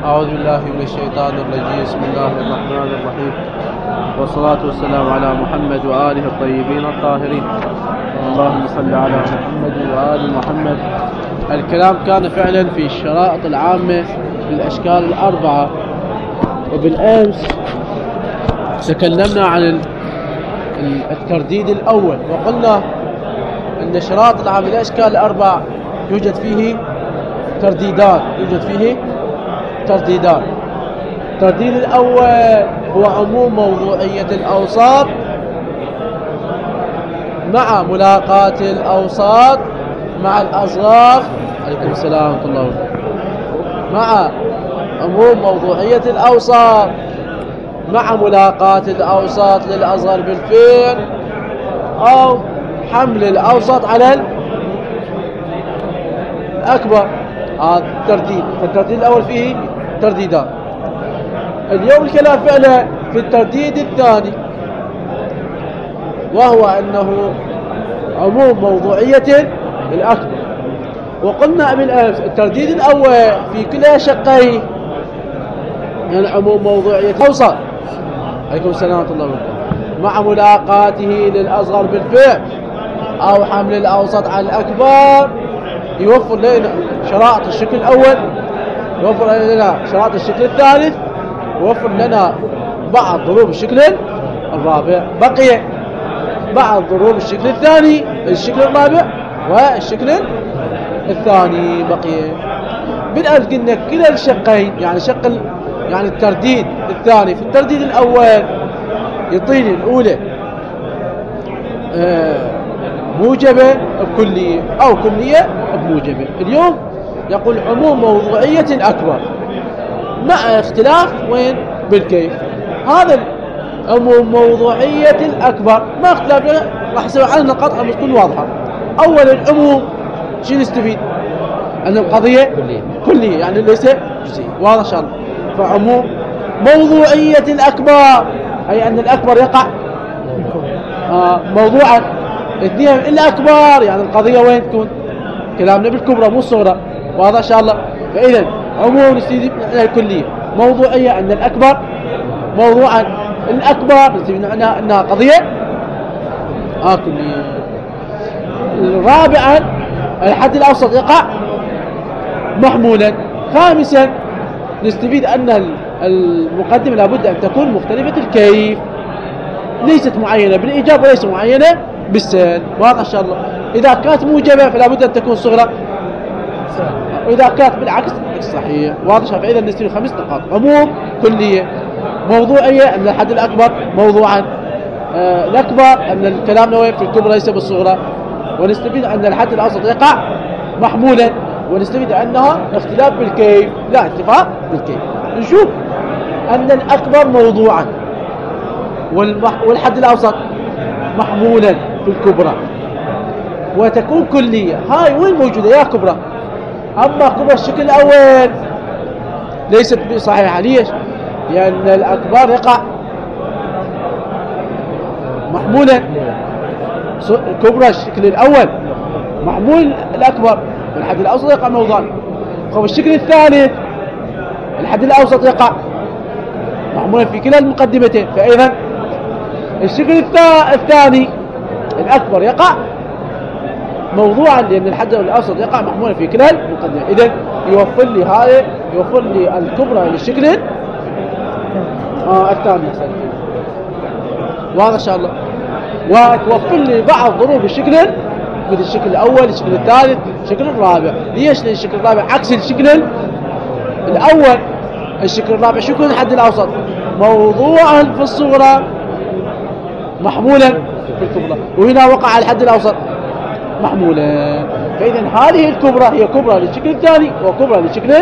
أعوذ بالله من الشيطان الرجيم. بسم الله الرحمن الرحيم، والصلاة والسلام على محمد وآله الطيبين الطاهرين. اللهم صل على محمد وآل محمد. الكلام كان فعلا في الشرائط العامة في الأشكال الأربعة، وبالأمس تكلمنا عن الترديد الأول، وقلنا أن الشرائط العامة للأشكال الأربعة يوجد فيه ترديدان. الترديد الأول هو عموم موضوعية الأوساط مع ملاقاة الأوساط مع الأصغاف. عليكم السلام ورحمة الله وبركاته. مع عموم موضوعية الأوساط مع ملاقاة الأوساط للأصغر بالفعل، أو حمل الأوسط على الأكبر. هذا الترديد. الترديد الأول فيه ترديدان. اليوم الكلام فعلا في الترديد الثاني، وهو أنه عموم موضوعية الأكبر. وقلنا بالأمس الترديد الأول في كلا شقيه، يعني عموم موضوعية الأوسط. عليكم السلام ورحمة الله وبركاته. مع ملاقاته للأصغر بالفعل أو حمل الأوسط على الأكبر، يوفر لنا شرائط الشكل الأول، يوفر لنا شرائط الشكل الثالث، يوفر لنا بعض ضروب الشكل الرابع. بقي بعض ضروب الشكل الثاني، الشكل الرابع والشكل الثاني بقي. بالأمس قلنا كلا الشقين، يعني الترديد الثاني في الترديد الأول يعطيني الأولى موجبة بكلية أو كلية بموجبة. اليوم يقول عموم موضوعية الأكبر مع اختلاف وين بالكيف. هذا عموم موضوعية الأكبر ما اختلاف، راح نسوي عنها قطعة تكون واضحة. أولا العموم شو نستفيد؟ أن القضية كلية يعني ليس جزئية. واضح إن شاء الله. فعموم موضوعية الأكبر أي أن الأكبر يقع موضوعا. اثنين الأكبر يعني القضية وين تكون؟ كلامنا بالكبرى مو الصغرى. واضح إن شاء الله. فإذا عموم نستفيد من الكلية، موضوعية أن الأكبر موضوعا، الأكبر نستفيد منها أنها قضية كلية. رابعا الحد الأوسط يقع محمولا. خامسا نستفيد أن المقدمة لابد أن تكون مختلفة الكيف، ليست معينة بالإيجاب وليس معينة بالسلب. واضح إن شاء الله. إذا كانت موجبة فلا بد أن تكون صغرى، وإذا كانت بالعكس صحيح. واضح. فإذا نستفيد 5 نقاط. عموم كلية، موضوعية أن الحد الأكبر موضوعا، الأكبر أن الكلام نوعي في الكبرى ليس بالصغرى، ونستفيد أن الحد الأوسط يقع محمولا، ونستفيد أنها اختلاف بالكيف لا اتفاق بالكيف. نشوف أن الأكبر موضوعا والحد الأوسط محمولا في الكبرى، وتكون كلية. هاي وين موجودة يا كبرى؟ أما كبرى الشكل الأول ليست صحيحة. ليش؟ لأن الأكبر يقع محمولا. كبرى الشكل الأول محمول الأكبر، والحد الأوسط يقع موضوعا. الشكل الثالث الحد الأوسط يقع محمولا في كلا المقدمتين. فإذا الشكل الثاني الأكبر يقع موضوعا، لأن الحد الأوسط يقع محمولا في كلا المقدمة. إذن يوفر لي الكبرى للشكل الثاني. واضح إن شاء الله. وتوفر لي بعض ضروب الشكل مثل الشكل الأول، الشكل الثالث، الشكل الرابع. ليش؟ لأن الشكل الرابع عكس الشكل الأول. الشكل الرابع شو يكون الحد الأوسط؟ موضوعا في الصغرى محمولا في الكبرى، وهنا وقع الحد الأوسط محمولا. فإذا هذه الكبرى هي كبرى للشكل الثاني وكبرى للشكل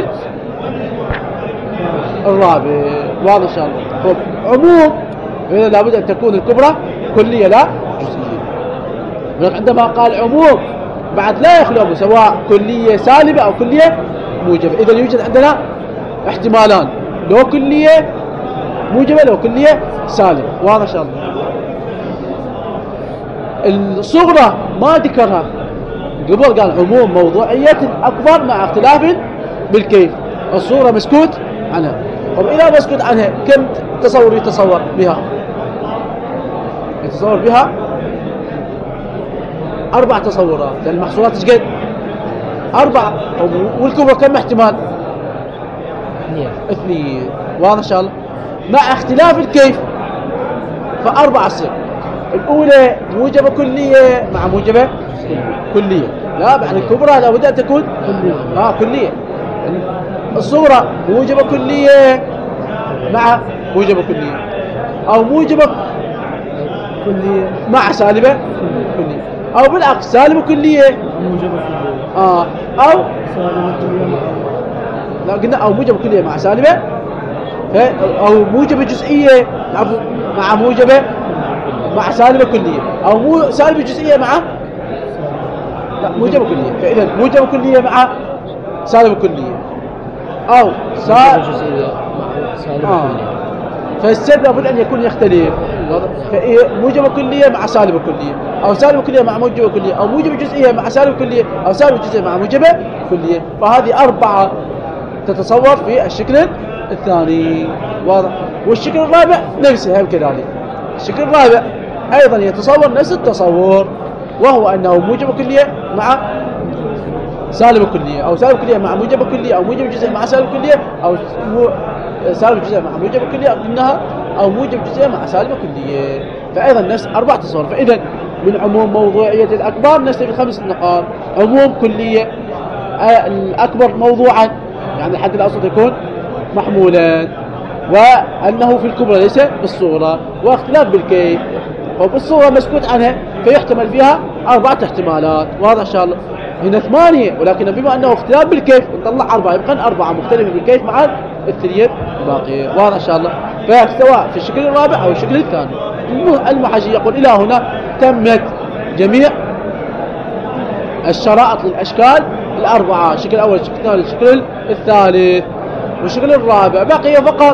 الرابع. واضح إن شاء الله. عموم إذا لابد أن تكون الكبرى كلية لا جزئية. عندما قال عموم بعد لا يخلو سواء كلية سالبة أو كلية موجبة. إذا يوجد عندنا احتمالان، لو كلية موجبة لو كلية سالبة. واضح إن شاء الله. الصغرى ما ذكرها قبل، قال عموم موضوعية أكبر مع اختلاف بالكيف. الصورة مسكوت عنها. طب إذا مسكوت عنها كم تصور يتصور بها؟ يتصور بها 4 تصورات، لأن المحصولات ايش قد؟ 4. والكبرى كم احتمال؟ 2. واضح إن شاء الله؟ مع اختلاف الكيف ف4 تصير. الأولى موجبة كلية مع موجبة كلية. لا بعد الكبرى لابد أن تكون كلية. الصغرى موجبة كلية مع موجبة كلية، أو موجبة كلية مع سالبة كلية، أو بالعكس سالبة كلية موجبة كلية أو سالبة كلية لا قلنا أو موجبة كلية مع سالبة، أو موجبة جزئية مع موجبة مع سالبة كلية، أو سالبة جزئية مع موجبة كلية. فإذا موجبة كلية مع سالبة كلية، أو جزئية مع سالبة كلية. فالسد لابد أن يكون يختلف، موجبة كلية مع سالبة كلية، أو سالبة كلية مع موجبة كلية، أو موجبة جزئية مع سالبة كلية، أو سالبة جزئية مع موجبة كلية. فهذه 4 تتصور في الشكل الثاني. واضح؟ والشكل الرابع نفسه كذلك. الشكل الرابع أيضا يتصور نفس التصور، وهو أنه موجبة كلية مع سالبة كلية، أو سالبة كلية مع موجبة كلية، أو موجبة جزئية مع سالبة كلية، أو سالبة جزئية مع موجبة كلية منها، أو موجبة جزئية مع سالبة كلية. فأيضا نفس 4 تصور. فإذا من عموم موضوعية الأكبر نستفيد 5 نقاط. عموم كلية الأكبر موضوعا، يعني الحد الأوسط يكون محمولا، وأنه في الكبرى ليس بالصغرى، واختلاف بالكيف. وبالصغرى مسكوت عنها فيحتمل فيها 4 احتمالات. واضح إن شاء الله؟ هنا 8، ولكن بما أنه اختلاف بالكيف نطلع 4، يبقى 4 مختلفة بالكيف مع الثنية الباقية. واضح إن شاء الله؟ فسواء في الشكل الرابع أو الشكل الثاني. المحاجي يقول إلى هنا تمت جميع الشرائط للأشكال 4، الشكل الأول، الشكل الثاني، الشكل الثالث، والشكل الرابع. بقي فقط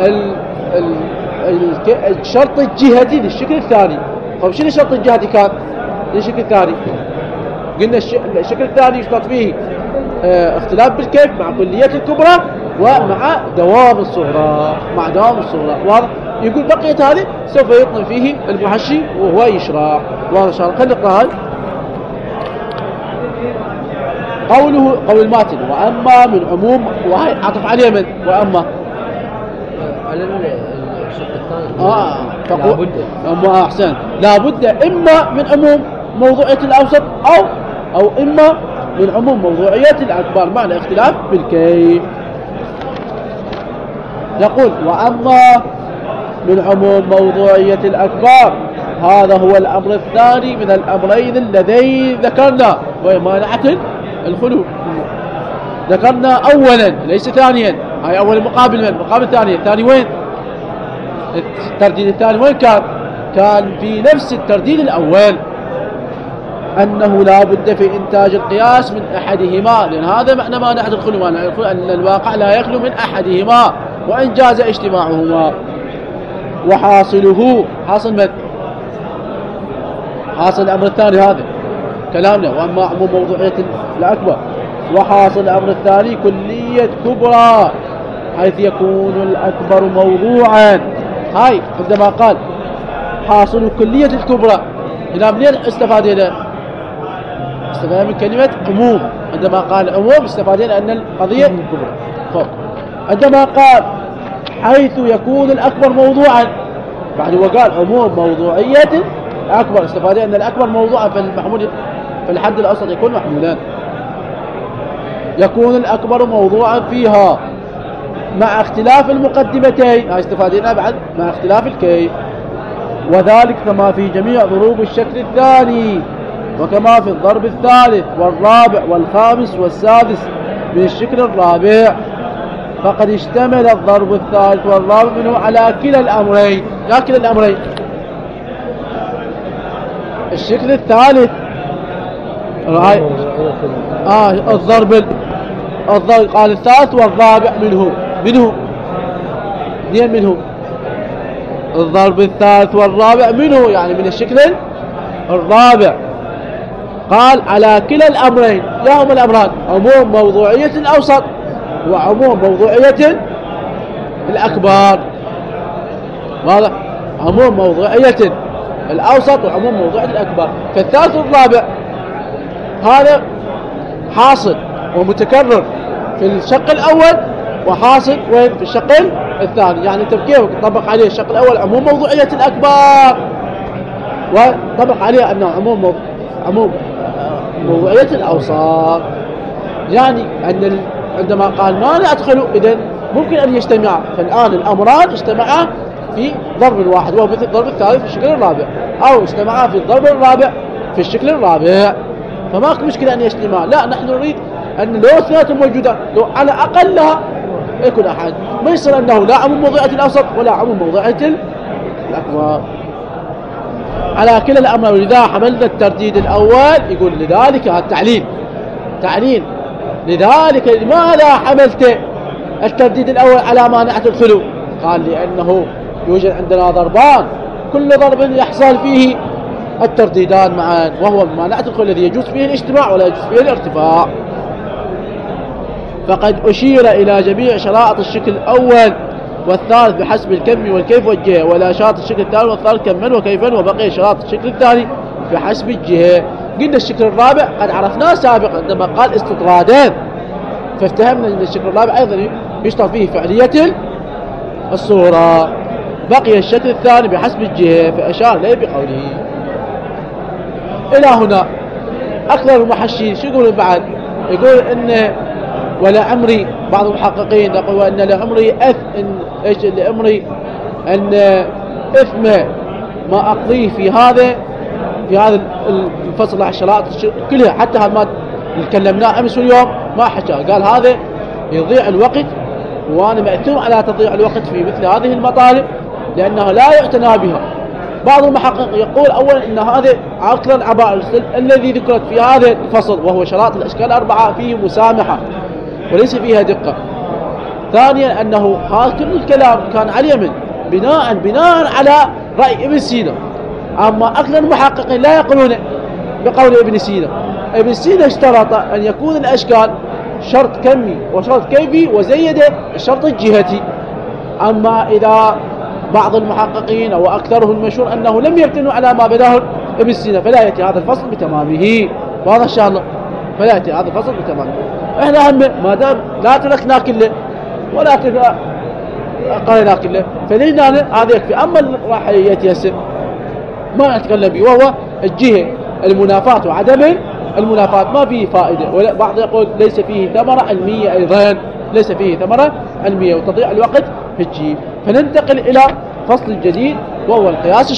الشرط الجهتي للشكل الثاني. طيب شنو الشرط الجهتي كان للشكل الثاني؟ قلنا الشكل الثاني يشترط فيه اختلاف بالكيف مع كلية الكبرى ومع دوام الصغرى. واضح؟ يقول بقيت هذه سوف يطلب فيه المحشي وهو يشرح. واضح إن شاء الله؟ خلينا نقرأ هاي. قول الماتن وأما من عموم، وهي عطف على اليمن، وأما على الشق الثاني لابد أحسن، لابد إما من عموم موضوعية الأوسط أو إما من عموم موضوعية الأكبر، معنى اختلاف بالكيف. يقول وأما من عموم موضوعية الأكبر، هذا هو الأمر الثاني من الأمرين اللذين ذكرنا، وهي مانعة الخلو. ذكرنا أولا ليس ثانيا، هاي أول مقابل من مقابل الثاني. الثاني وين؟ الترديد الثاني وين كان في نفس الترديد الأول، أنه لا بد في إنتاج القياس من أحدهما، لأن هذا معنى مانعة الخلو، أن الواقع لا يخلو من أحدهما وإن جاز اجتماعهما. وحاصله حاصل من؟ حاصل الأمر الثاني هذا كلامنا. وأما عموم موضوعية الأكبر، وحاصل الأمر الثاني كلية كبرى، حيث يكون الأكبر موضوعا. هاي عندما قال حاصل كلية الكبرى، هنا منين استفادنا؟ استفادنا من كلمة عموم. عندما قال عموم استفادنا أن القضية كبرى فوق. عندما قال حيث يكون الأكبر موضوعا، بعد وقال عموم موضوعية الأكبر، استفادنا أن الأكبر موضوعا، فالمحمول في الحد الأوسط يكون محمولان. يكون الأكبر موضوعا فيها مع اختلاف المقدمتين، استفادنا بعد مع اختلاف الكيف. وذلك كما في جميع ضروب الشكل الثاني، وكما في الضرب الثالث والرابع والخامس والسادس من الشكل الرابع. فقد اشتمل الضرب الثالث والرابع منه على كلا الأمرين. لا كلا الأمرين، الشكل الثالث الضرب قال الثالث والرابع منه الضرب الثالث والرابع منه، يعني من الشكل الرابع. قال على كلا الأمرين، يا هما الأمران عموم موضوعية الأوسط وعموم موضوعية الأكبر. واضح؟ عموم موضوعية الأوسط وعموم موضوعية الأكبر. فالثالث والرابع هذا حاصل ومتكرر في الشق الأول وحاصل وين في الشق الثاني. يعني انت كيف تطبق عليه الشق الأول عموم موضوعية الأكبر، وطبق عليه أنه عموم موضوعية الأوسط. يعني أن عندما قال ما ندخل إذن ممكن أن يجتمعا. فالآن الأمران اجتمعا في ضرب واحد وهو مثل الضرب الثالث في الشكل الرابع، أو اجتمعا في الضرب الرابع في الشكل الرابع. فما مشكلة أن يجتمعا. لا، نحن نريد أن لو اثنيناتهم موجودان لو على أقلها يكون أحد، ما يصير أنه لا عموم موضوعية الأوسط ولا عموم موضوعية الأكبر. على كلا الأمر. ولذا حملنا الترديد الأول. يقول لذلك هذا تعليل لذلك لماذا حملت الترديد الأول على مانعة الخلو؟ قال لأنه يوجد عندنا ضربان، كل ضرب يحصل فيه الترديدان معا، وهو مانعة الخلو الذي يجوز فيه الاجتماع ولا يجوز فيه الارتفاع. فقد أشير إلى جميع شرائط الشكل الأول والثالث بحسب الكم والكيف والجهة، ولا شرط الشكل الثاني والثالث كما وكيفا، وبقي شرط الشكل الثاني بحسب الجهة. قلنا الشكل الرابع قد عرفناه سابقا عندما قال استطرادان، فافتهمنا أن الشكل الرابع أيضا يشترط فيه فعلية الصورة. بقي الشكل الثاني بحسب الجهة، فأشار إليه بقوله. إلى هنا أكثر المحشين شو يقولون بعد؟ يقول إن ولا عمري، بعض المحققين يقول أن لعمري أن إثم ما أقضيه في هذا الفصل على الشرائط كلها، حتى هذا ما تكلمناه أمس واليوم ما حكى. قال هذا يضيع الوقت، وأنا مأثوم على تضييع الوقت في مثل هذه المطالب لأنها لا يعتنى بها. بعض المحقق يقول أولا أن هذا أكثر العبائر الذي ذكرت في هذا الفصل وهو شرائط الأشكال الأربعة فيه مسامحة وليس فيها دقة. ثانيا أنه هذا كل الكلام كان على اليمن بناء على رأي ابن سينا. أما أكثر المحققين لا يقولون بقول ابن سينا. ابن سينا اشترط أن يكون الأشكال شرط كمي وشرط كيفي وزيد الشرط الجهتي. أما إذا بعض المحققين أو أكثرهم المشهور أنه لم يبتنوا على ما بداه ابن سينا، فلا يأتي هذا الفصل بتمامه. واضح إن شاء الله؟ فلا يأتي هذا الفصل بتمامه. إحنا هم ما دام لا تركنا كله ولا قرينا كله فلينا هذا يكفي. أما راح يتيسر ما نتكلم به وهو الجهة المنافاة وعدم المنافاة ما فيه فائدة. ولا بعض يقول ليس فيه ثمرة علمية، أيضا ليس فيه ثمرة علمية وتضيع الوقت في الجيب. فننتقل إلى فصل جديد وهو القياس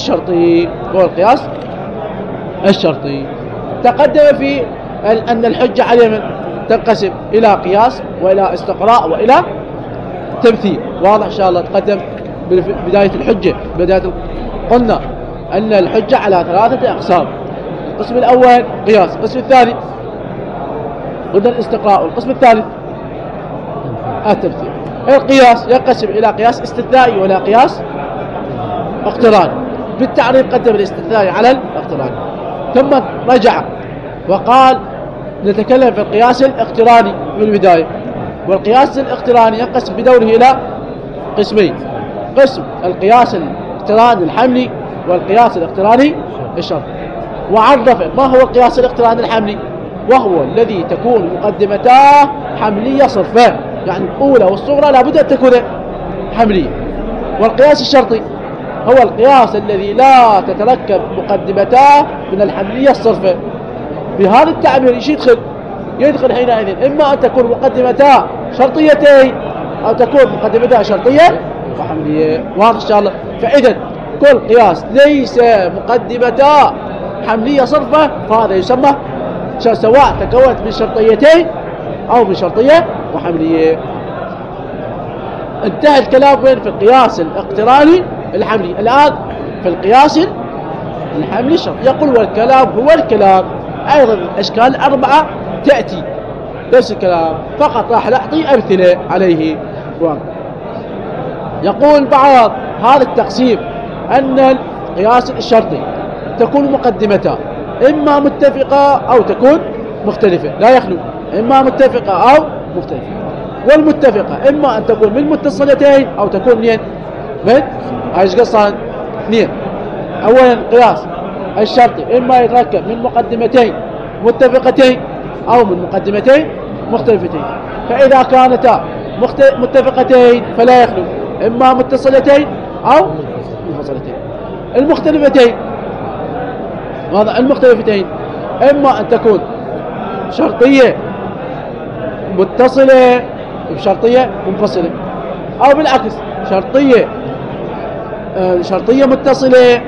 الشرطي. تقدم في أن الحجة على اليمن تنقسم إلى قياس وإلى استقراء وإلى تمثيل. واضح إن شاء الله؟ تقدم بداية الحجة قلنا أن الحجة على 3 أقسام. القسم الأول قياس، القسم الثاني قلنا الاستقراء، والقسم الثالث التمثيل. القياس ينقسم إلى قياس استثنائي ولا قياس اقتراني. بالتعريف قدم الاستثنائي على الاقتراني، ثم رجع وقال نتكلم في القياس الاقتراني من البداية. والقياس الاقتراني ينقسم بدوره إلى قسمين: قسم القياس الاقتراني الحملي والقياس الاقتراني الشرطي. وعرف ما هو القياس الاقتراني الحملي، وهو الذي تكون مقدمتاه حملية صرفا، يعني الأولى والصغرى لابد أن تكون حملية. والقياس الشرطي هو القياس الذي لا تتركب مقدمتاه من الحملية الصرفة. بهذا التعبير ايش يدخل حينئذ إما أن تكون مقدمتاه شرطيتين أو تكون مقدمتاه شرطية وحملية. واضح إن شاء الله؟ فإذا كل قياس ليس مقدمتاه حملية صرفة فهذا يسمى سواء تكونت من شرطيتين أو من شرطية وحملية. انتهى الكلام وين؟ في القياس الاقتراني الحملي. الآن في القياس الحملي الشرطي. يقول والكلام هو الكلام أيضا الأشكال الأربعة تأتي نفس الكلام، فقط راح نعطي أمثلة عليه. يقول بعض هذا التقسيم أن القياس الشرطي تكون مقدمتان إما متفقة أو تكون مختلفة، لا يخلو إما متفقة أو مختلفة. والمتفقة إما أن تكون من متصلتين أو تكون منين؟ من ايش قصان؟ اثنين. أولا قياس الشرطي إما يتركب من مقدمتين متفقتين أو من مقدمتين مختلفتين. فإذا كانتا متفقتين فلا يخلو إما متصلتين أو منفصلتين. المختلفتين واضح. المختلفتين إما أن تكون شرطية متصلة بشرطية منفصلة، أو بالعكس شرطية متصلة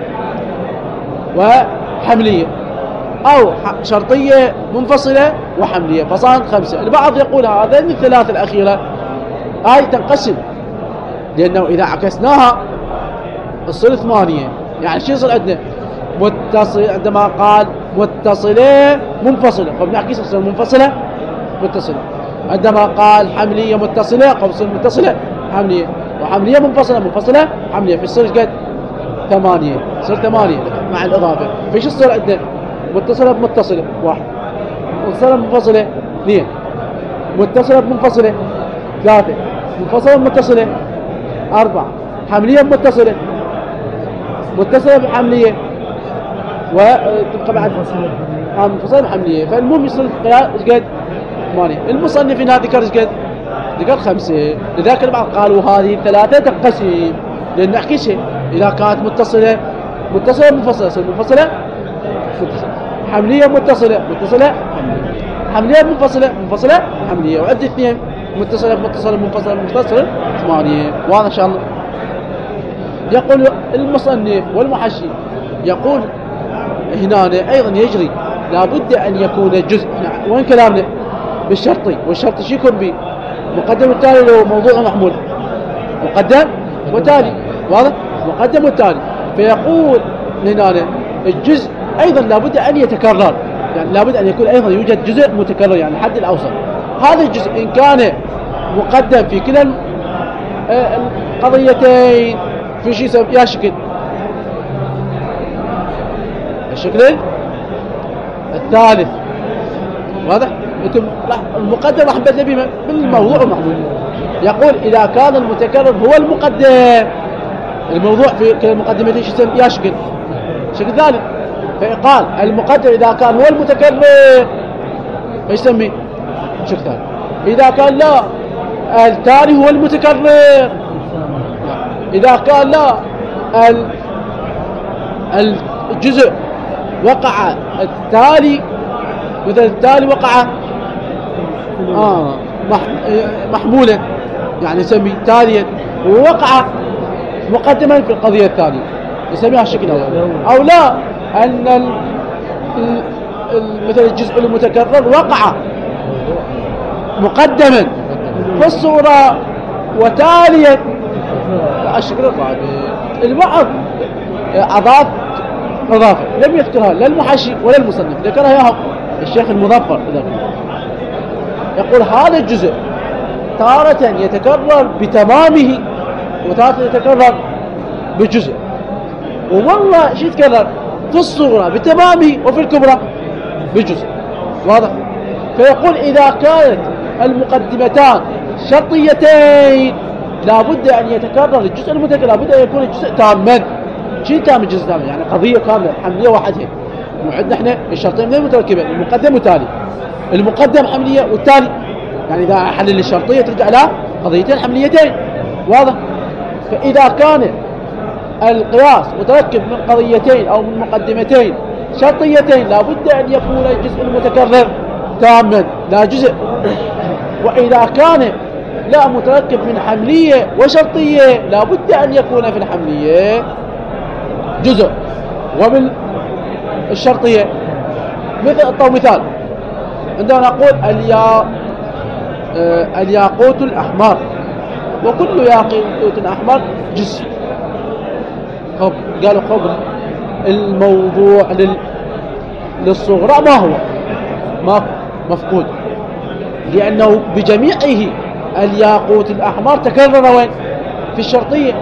وحملية، أو شرطية منفصلة وحملية، فصار 5. البعض يقول هذين الثلاث الأخيرة هاي تنقسم، لأنه إذا عكسناها تصير 8. يعني شو يصير عندنا؟ متصل عندما قال متصلة منفصلة فبنعكس تصير منفصلة متصلة. عندما قال حملية متصلة فبصير متصلة حملية، وحملية منفصلة حملية، فيصير قد 8. صار 8 مع الإضافة. فيش يصير عندنا؟ متصلة بمتصلة 1، منفصلة بمنفصلة 2، متصلة بمنفصلة 3، منفصلة بمتصلة 4، حملية بمتصلة، متصلة بحملية، وتبقى بعد منفصلة بحملية. فالمهم يصير ايش قد 8. المصنف هنا ذكر ايش قد؟ ذكر 5. لذلك البعض قالوا هذه الثلاثة تنقسم، لأن نحكي شيء إذا كانت متصلة منفصلة تصير منفصلة حملية متصلة حملية منفصلة حملية، وعد 2 متصلة منفصلة 8. واضح إن شاء الله. يقول المصنف والمحشي يقول هنا أيضا يجري لابد أن يكون جزء. وين كلامنا؟ بالشرطي، والشرط شو يكون به؟ مقدم والتالي له موضوع محمول، مقدم وتالي. واضح؟ مقدم والتالي. فيقول هنا الجزء أيضا لابد أن يتكرر، يعني لابد أن يكون أيضا يوجد جزء متكرر، يعني الحد الأوسط. هذا الجزء إن كان مقدم في كلا القضيتين في شيء يا شكل الشكل الثالث. واضح؟ المقدم راح نبدأ به بالموضوع المحمول. يقول إذا كان المتكرر هو المقدم، الموضوع في كلا المقدمتين شو يا شكل ثالث. فيقال المقدم إذا كان هو المتكرر ايش يسميه؟ شكل ثالث. إذا كان لا التالي هو المتكرر، إذا كان لا الجزء وقع التالي، مثل التالي وقع محمولا يعني يسمي تاليا، ووقع مقدما في القضية الثانية يسميها الشكل الأول. أو لا أن مثل الجزء المتكرر وقع مقدما في الصورة وتاليا الشكل الرابع. البعض أضاف إضافة لم يذكرها لا المحشي ولا المصنف، ذكرها يا الشيخ المظفر. يقول هذا الجزء تارة يتكرر بتمامه وتارة يتكرر بجزء، والله شيء يتكرر في الصغرى بتمامه وفي الكبرى بجزء. واضح؟ فيقول إذا كانت المقدمتان شرطيتين لابد أن يتكرر الجزء المتكرر، لابد أن يكون الجزء تاما. شيء تام الجزء تاما يعني قضية كاملة حملية واحدة. وعندنا احنا الشرطين من متركبين، المقدم والتالي. المقدم حملية والتالي، يعني إذا حلل الشرطية ترجع لها قضيتين حمليتين. واضح؟ فإذا كان القياس متركب من قضيتين أو من مقدمتين شرطيتين لابد أن يكون الجزء المتكرر تاما لا جزء. وإذا كان لا متركب من حملية وشرطية لابد أن يكون في الحملية جزء وبالشرطية. مثال عندما نقول الياقوت الأحمر، وكل ياقوت أحمر جزء. قالوا خبر الموضوع للصغرى ما هو مفقود، لأنه بجميعه الياقوت الأحمر تكرر وين؟ في الشرطية.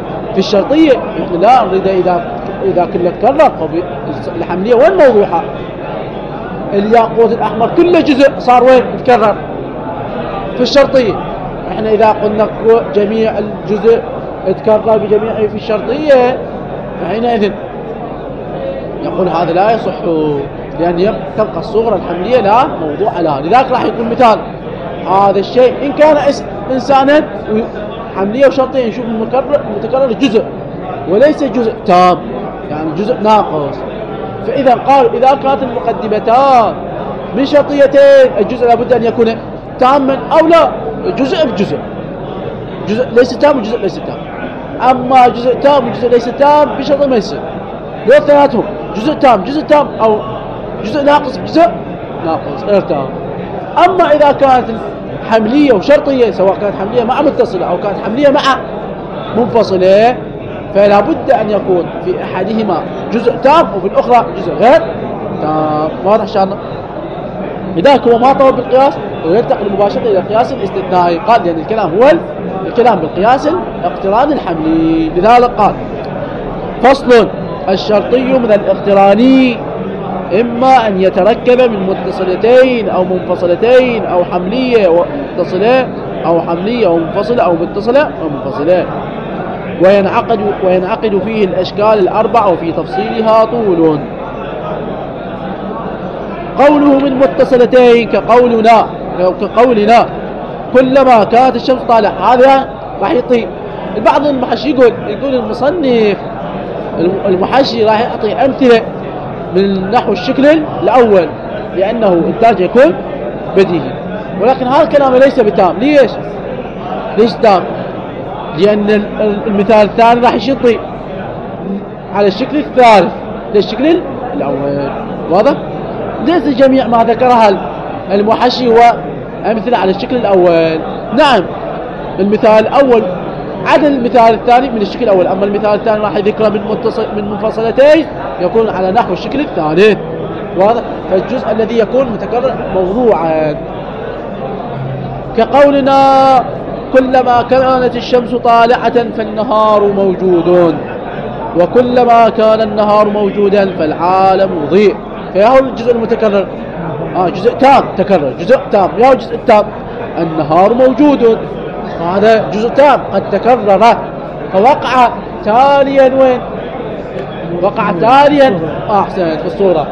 لا نريد إذا كله تكرر الحملية والموضوعة. الياقوت الأحمر كل جزء صار وين؟ يتكرر في الشرطية. احنا إذا قلنا جميع الجزء اتكرر بجميعه في الشرطية فحينئذ يقول هذا لا يصح، لأن تبقى الصغرى الحملية لا موضوع لها. لذلك راح يكون مثال هذا الشيء إن كان إنسانا حملية وشرطية نشوف المتكرر جزء وليس جزء تام، يعني جزء ناقص. فإذا قال إذا كانت المقدمتان من شرطيتين الجزء لابد أن يكون تاما أو لا، جزء بجزء، جزء ليس تام وجزء ليس تام. أما جزء تام وجزء ليس تام بشرط ما يصير، لو ثلاثهم جزء تام أو جزء ناقص بجزء ناقص غير تام. أما إذا كانت حملية وشرطية سواء كانت حملية مع متصلة أو كانت حملية مع منفصلة فلا بد أن يكون في أحدهما جزء تام وفي الأخرى جزء غير تام. واضح شأنه؟ لذلك هو ما طلب بالقياس وينتقل مباشرة إلى القياس الاستثنائي. قال لأن الكلام هو الكلام بالقياس الاقتراني الحملي. لذلك قال فصل: الشرطي من الاقتراني إما أن يتركب من متصلتين أو منفصلتين أو حملية ومتصلة أو حملية ومنفصلة أو متصلة ومنفصلة، وينعقد فيه الأشكال الأربع وفي تفصيلها طول. قوله من متصلتين كقولنا كلما كانت الشمس طالعة، هذا راح يعطي البعض المحشي يقول المصنف المحشي راح يعطي أمثلة من نحو الشكل الأول لأنه إنتاج يكون بديهي، ولكن هذا الكلام ليس بتام. ليش تام؟ لأن المثال الثاني راح يشطي على الشكل الثالث للشكل الأول. واضح؟ ليس جميع ما ذكرها المحشي هو أمثلة على الشكل الأول. نعم المثال الأول عدل المثال الثاني من الشكل الأول، أما المثال الثاني راح يذكره من منفصلتين يكون على نحو الشكل الثالث. واضح؟ فالجزء الذي يكون متكرر موضوعا كقولنا كلما كانت الشمس طالعة فالنهار موجود، وكلما كان النهار موجودا فالعالم مضيء. فيهو الجزء المتكرر جزء تام تكرر، جزء تام. يهو الجزء التام النهار موجود، هذا جزء تام قد تكرر فوقع تاليا. وين وقع تاليا؟ أحسنت في الصورة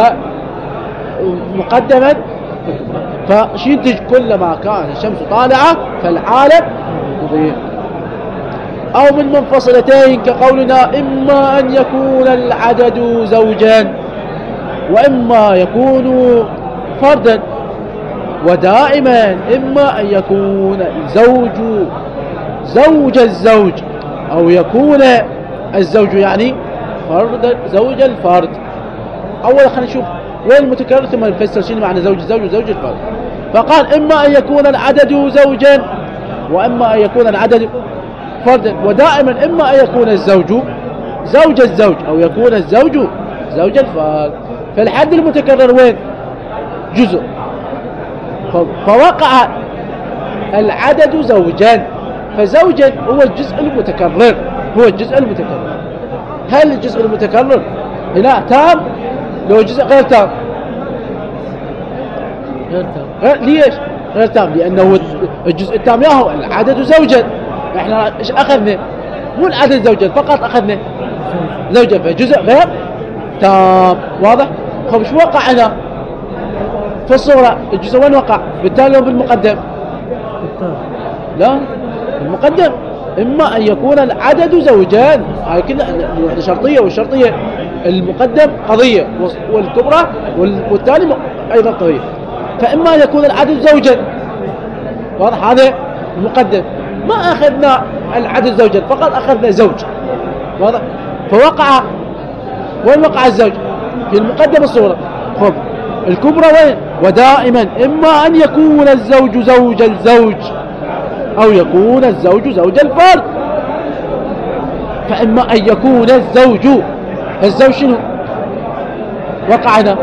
ومقدما. فشينتج كلما كانت الشمس طالعة فالعالم مضيء. أو من منفصلتين كقولنا إما أن يكون العدد زوجا وإما يكون فردا، ودائما إما أن يكون الزوج زوج الزوج أو يكون الزوج يعني فرد زوج الفرد. أولا خلينا نشوف وين المتكرر ثم نفسر شنو معنى زوج الزوج وزوج الفرد. فقال إما أن يكون العدد زوجا وإما أن يكون العدد فردا، ودائما إما أن يكون الزوج زوج الزوج أو يكون الزوج زوج الفرد. فالحد المتكرر وين؟ جزء. فوقع العدد زوجان، فزوجا هو الجزء المتكرر، هو الجزء المتكرر. هل الجزء المتكرر هنا تام؟ لو جزء غير تام ليش غير تام؟ لأنه الجزء التام ياهو العدد زوجا. احنا ايش اخذنا؟ مو العدد زوجا فقط، اخذنا زوجا فجزء غير تام. واضح؟ خب شو وقع هنا في الصورة؟ الجزء وين وقع؟ بالتالي بالمقدم؟ لا المقدم. إما أن يكون العدد زوجان، هاي كنا شرطية، والشرطية المقدم قضية والكبرى والتالي أيضا قضية. فإما أن يكون العدد زوجا، واضح؟ هذا المقدم. ما أخذنا العدد زوجا فقط، أخذنا زوج. واضح؟ فوقع وين وقع الزوج؟ في المقدم الصورة. خب الكبرى وين؟ ودائما إما أن يكون الزوج زوج الزوج أو يكون الزوج زوج الفرد. فإما أن يكون الزوج شنو وقع هنا؟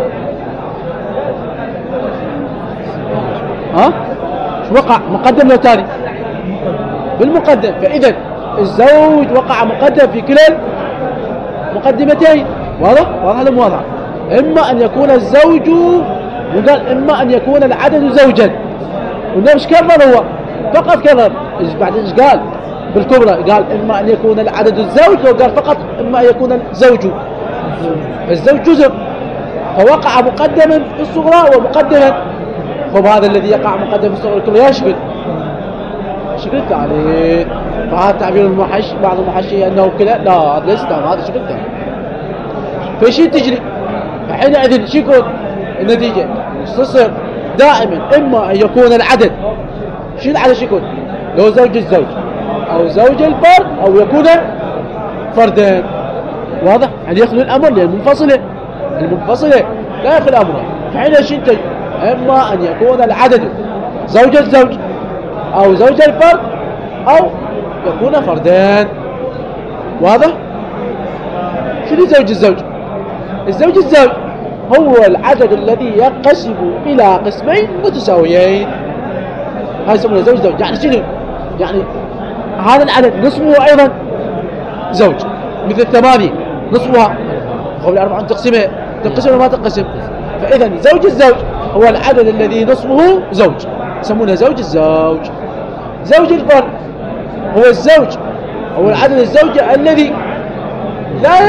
شو وقع؟ مقدم لو تاني؟ بالمقدم. فإذا الزوج وقع مقدم في كلا المقدمتين. واضح؟ واضح ولا مو واضح؟ إما أن يكون الزوج، وقال إما أن يكون العدد زوجا، وده مش كرر هو فقط كرر. بعدين ايش قال بالكبرى؟ قال اما ان يكون العدد الزوج، لو قال فقط اما ان يكون الزوج. الزوج جزء، فوقع مقدما في الصغرى ومقدما، فهذا الذي يقع مقدما في الصغرى الكبرى يشكل شكل الثاني. فهذا تعبير بعض المحشية انه كذا، لا هذا ليس هذا شكل ثاني. فشي تجري حينئذ شو يكون النتيجة؟ تصير دائما اما ان يكون العدد، شو العدد شو يكون؟ لو زوج الزوج او زوج الفرد او يكون فردين. واضح؟ يعني يخلو الامر للمنفصلة، المنفصلة لا يخلو امره. فحين شو ينتج؟ اما ان يكون العدد زوج الزوج او زوج الفرد او يكون فردين. واضح؟ شنو زوج الزوج؟ الزوج الزوج هو العدد الذي ينقسم الى قسمين متساويين، هذا يسمونه زوج زوج. يعني شنو؟ يعني هذا العدد نصفه ايضا زوج، مثل 8 نصفها، قبل 4 تقسمها، تنقسم وما تنقسم. فاذا زوج الزوج هو العدد الذي نصفه زوج، يسمونه زوج الزوج. زوج الفرد هو الزوج، هو العدد الزوجي الذي لا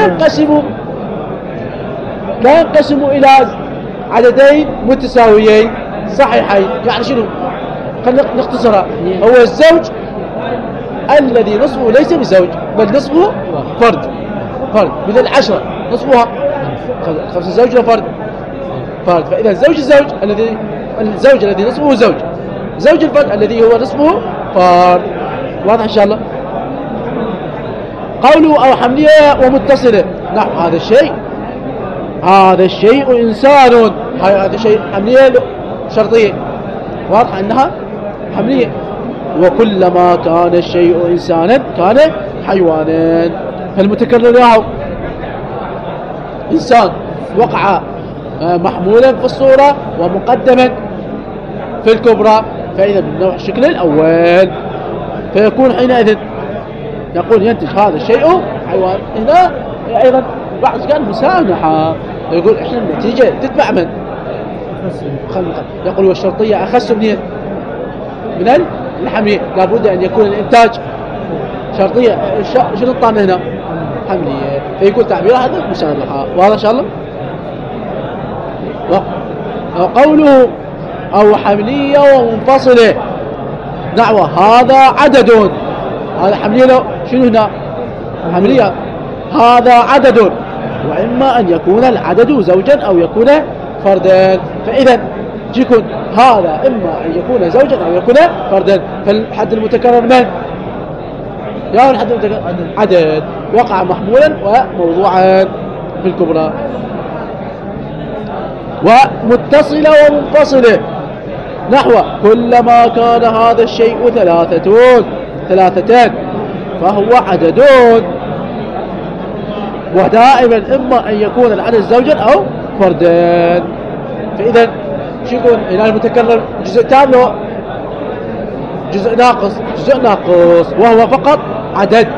ينقسم إلى عددين متساويين صحيحين. يعني شنو؟ خلينا نختصرها. هو الزوج الذي نصفه ليس بزوج بل نصفه فرد، مثل 10 نصفها 5 زوج وفرد فرد. فإذا الزوج الزوج الذي نصفه زوج، زوج الفرد الذي هو نصفه فرد. واضح إن شاء الله؟ قوله أو حملية ومتصلة، نعم هذا الشيء إنسان، هذا شيء حملية شرطية، واضح أنها حملية. وكلما كان الشيء إنسانا كان حيوانا. فالمتكرر له إنسان وقع محمولا في الصورة ومقدما في الكبرى، فإذا من نوع الشكل الأول، فيكون حينئذ نقول ينتج هذا الشيء حيوان. هنا أيضا بعض قال مسامحة، يقول إحنا النتيجة تتبع من؟ يقول والشرطية أخص من الحملية، لابد أن يكون الإنتاج شرطية. شنو الطعم هنا؟ حملية، فيكون تعبير هذا مسامحة. واضح إن شاء الله؟ وقوله أو حملية ومنفصلة، نحو هذا عدد، هذا حملية شنو هنا؟ حملية، هذا عدد، وإما أن يكون العدد زوجا أو يكون فردا. فإذا يكون هذا إما أن يكون زوجا أو يكون فردا. فالحد المتكرر من؟ يا الحد المتكرر عدد وقع محمولا وموضوعا في الكبرى. ومتصلة ومنفصلة، نحو كلما كان هذا الشيء ثلاثتان فهو عددون. ودائما إما أن يكون العدد زوجا أو فردان. فإذا شو يكون هنا المتكرر؟ جزء تام له جزء ناقص، وهو فقط عدد.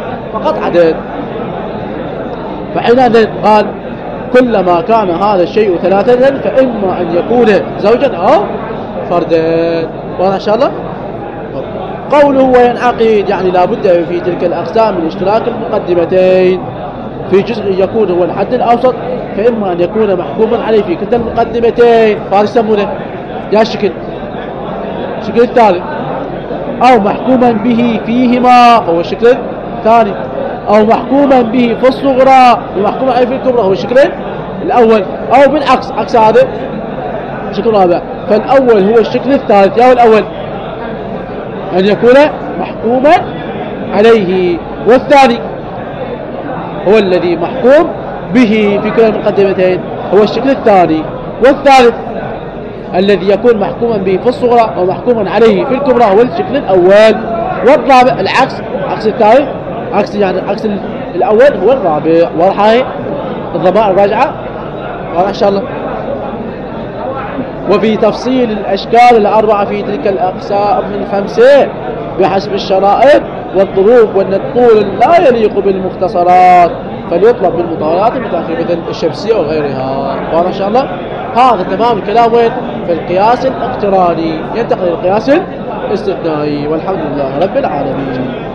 فحينئذ قال كلما كان هذا الشيء ثلاثة فإما أن يكون زوجا أو فردان. واضح إن شاء الله؟ قوله وينعقد، يعني لا بد في تلك الأقسام من اشتراك المقدمتين في جزء يكون هو الحد الأوسط، فإما أن يكون محكوما عليه في كلتا المقدمتين، فهذا يسمونه يا الشكل الثالث، أو محكوما به فيهما فهو الشكل الثاني، أو محكوما به في الصغرى ومحكوما عليه في الكبرى هو الشكل الأول، أو بالعكس عكس هذا الشكل الرابع. فالأول هو الشكل الثالث، يا الأول أن يكون محكوما عليه، والثاني هو الذي محكوم به في كل المقدمتين هو الشكل الثاني، والثالث الذي يكون محكوما به في الصغرى ومحكوما عليه في الكبرى هو الشكل الأول، والرابع العكس، عكس الثالث، عكس الأول هو الرابع. واضح هاي الضمائر الراجعة؟ واضح إن شاء الله؟ وفي تفصيل الأشكال الأربعة في تلك الأقسام من 5 بحسب الشرائط والظروف والنقول لا يليق بالمختصرات، فليطلب بالمطالعات مثل الشمسية وغيرها. واضح إن شاء الله؟ هذا تمام الكلام وين؟ في القياس الاقتراني. ينتقل للقياس استثنائي، والحمد لله رب العالمين.